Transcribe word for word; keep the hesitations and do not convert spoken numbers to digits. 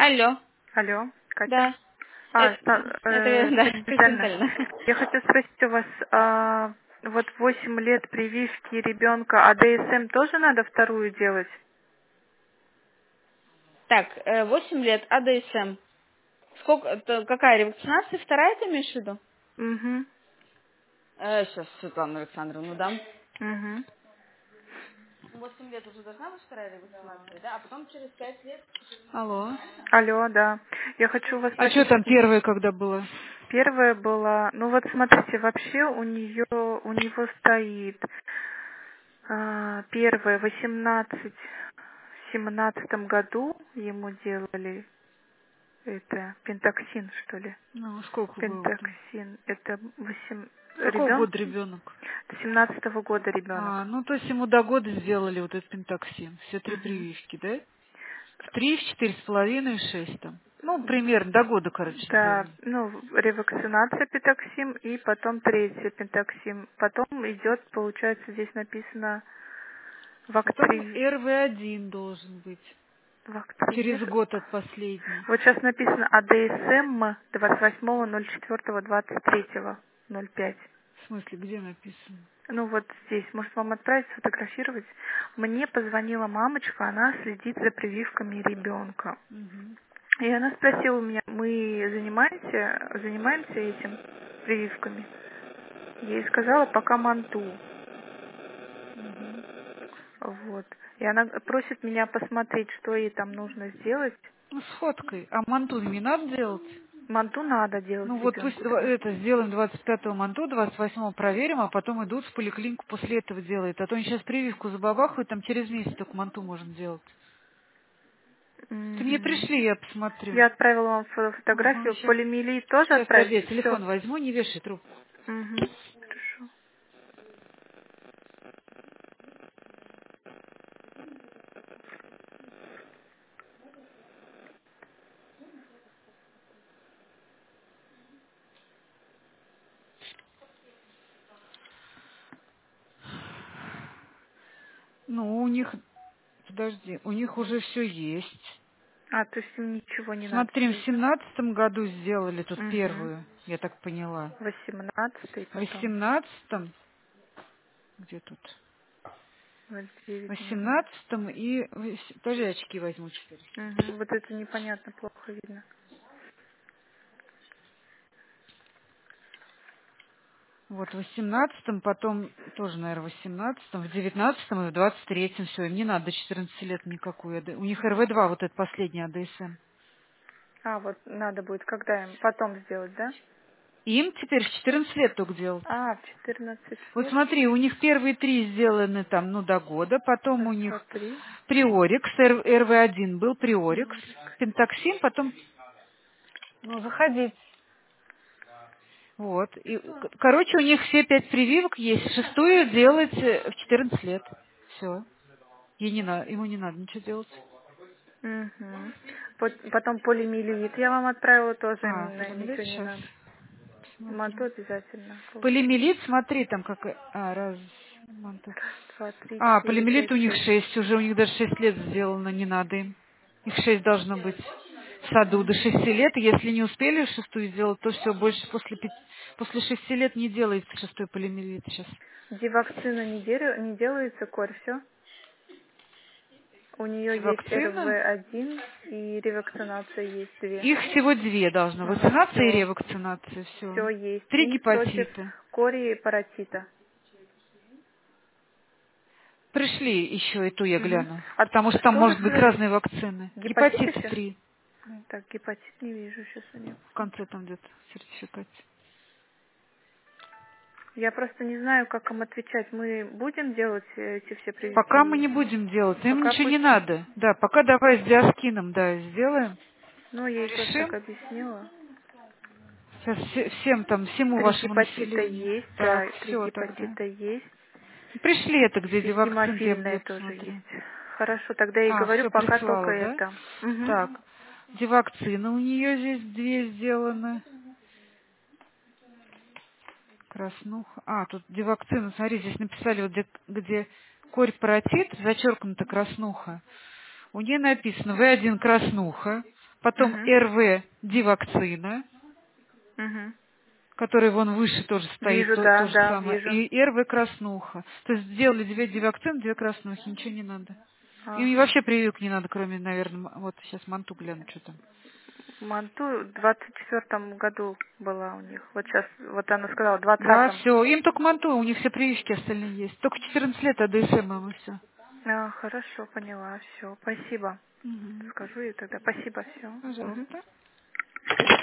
Алло. Алло, Катя. Да. А, Это, ста- это э, да, Кристина специально. Витальевна. Я хочу спросить у вас, а, вот восемь лет прививки ребенка, а ДСМ тоже надо вторую делать? Так, э, восемь лет, АДСМ. Сколько, это какая ревакцинация? Вторая ты имеешь в виду? Угу, Э, сейчас Светлану Александровну дам. угу. Восемь лет уже должна быть вторая ревакцинация, да? А потом через пять лет... Алло. Алло, да. Я хочу вас А что спросить, там первое, когда было? первая была, ну вот смотрите, вообще у нее, у него стоит а, первая восемнадцать в семнадцатом году ему делали это пентоксин, что ли? Ну, сколько года? Пентоксин. Это восемь Какого ребенок года ребенок? семнадцатого года ребенок. А, ну то есть ему до года сделали вот этот пентоксин. Все три Мгм. прививки, да? В три, в четыре с половиной, в шесть там. Ну, примерно, до года, короче, Да, сделали. ну, ревакцинация пентоксим и потом третья пентоксим. Потом идет, получается, здесь написано Потом вактри... эр вэ один должен быть. Через вактривир. год от последней. Вот сейчас написано АДСМ двадцать восьмого ноль четвёртого двадцать третьего ноль пять. В смысле, где написано? Ну вот здесь, может вам отправить, сфотографировать. Мне позвонила мамочка, она следит за прививками ребенка. Угу. И она спросила у меня, мы занимаемся, занимаемся этим прививками? Я ей сказала, пока манту. Угу. Вот. И она просит меня посмотреть, что ей там нужно сделать. Ну, с фоткой. А манту не надо делать? Манту надо делать Ну вот пусть ребенку, два- да. это сделаем двадцать пятого манту, двадцать восьмого проверим, а потом идут в поликлинику после этого делают. А то они сейчас прививку забабахают, там через месяц только манту можно делать. Ты мне Мгм. пришли, я посмотрю. Я отправила вам фо- Ага, фотографию. сейчас, Полимелит тоже сейчас, отправить? подожди, я Все. телефон возьму, не вешай трубку. Угу. Хорошо. Ну, у них, подожди, у них уже все есть. А, то есть им ничего не надо Смотри, в делать, да? семнадцатом году сделали тут Угу. первую, я так поняла. Восемнадцатый В потом. восемнадцатом, где тут? ноль В девять ноль ноль. восемнадцатом и... вось- Подожди, очки возьму теперь. Угу. Вот это непонятно, плохо видно. Вот в восемнадцатом, потом тоже, наверное, в восемнадцатом, в девятнадцатом и в двадцать третьем все. Им не надо до четырнадцати лет никакую. АД. У них эр вэ два, вот это последний АДСМ. А, вот надо будет когда им потом сделать, да? Им теперь в четырнадцать лет только делать. А, в четырнадцать Вот лет. смотри, у них первые три сделаны там, ну, до года, потом у Раз, два, них три. приорикс, эр вэ один был приорикс, Приорик. пентоксин, потом, ну, заходить. Вот. И, к- короче, у них все пять прививок есть. Шестую делать э, в четырнадцать лет. Все. Ей не надо, ему не надо ничего делать. Угу. Потом полимелит я вам отправила тоже, А, им на- полимелит ничего не сейчас. надо. Манту Посмотрим. обязательно, получается. Полимелит, смотри, там как... А, раз, манту. Раз, два, три, А, четыре, полимелит пять, у них шесть. шесть, уже у них даже шесть лет сделано, не надо им. Их шесть должно быть в саду до шести лет. И если не успели шестую сделать, то все, больше после, пяти, после шести лет не делается шестой полимелит сейчас. Девакцина не, дер- не делается, корь, все? У нее есть Вакцина? эр вэ один и ревакцинация есть две. Их всего две должно. Ага, Вакцинация и все. ревакцинация, все. Все есть. Три И против гепатита. кори и паротита. Пришли еще и ту я Угу. гляну. А Потому что там что вы может быть сказали? разные вакцины. Гепатит Гепатит еще? три. Так, гепатит не вижу сейчас у нее. В конце там где-то сертификат. Я просто не знаю, как им отвечать. Мы будем делать э, эти все прививки Пока мы ей? не будем делать, им Пока ничего не пусть... надо. Да, пока давай с диаскином, да, сделаем. Ну, я ей тоже так Решим. объяснила. Сейчас все- всем там, всему Три вашему гепатита населению. есть, Так, да, три все тогда. гепатита есть. Пришли это, где И дивакцин, я, гемофильная я тоже посмотрю. есть. Хорошо, тогда я ей А, говорю, все, пока только прислала, да? это. Угу. Так, дивакцина у нее здесь две сделаны. Краснуха. А, тут дивакцина, смотри, здесь написали, вот где, где корь паротит, зачеркнута краснуха. У нее написано вэ один краснуха, Потом Угу. эр вэ дивакцина, Угу. который вон выше тоже стоит, Вижу, то, да, то же да, самое. вижу. И эр вэ краснуха. То есть сделали две дивакцины, две краснухи, ничего не надо. И Ага. вообще прививок не надо, кроме, наверное, м- вот сейчас манту гляну, что там. Манту в двадцать четвертом году была у них. Вот сейчас, вот она сказала, в Да, двадцатом. все, им только манту, у них все прививки остальные есть. Только четырнадцать лет АДСМ им и все. А, хорошо, поняла, все, спасибо. Угу. Скажу ей тогда, спасибо, все. Пожалуйста.